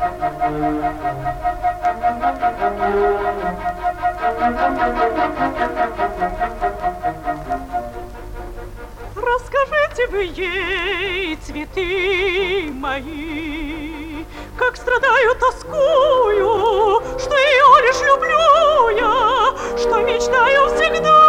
Расскажите вы ей, цветы мои, как страдаю, тоскую, что ее лишь люблю я, что мечтаю всегда.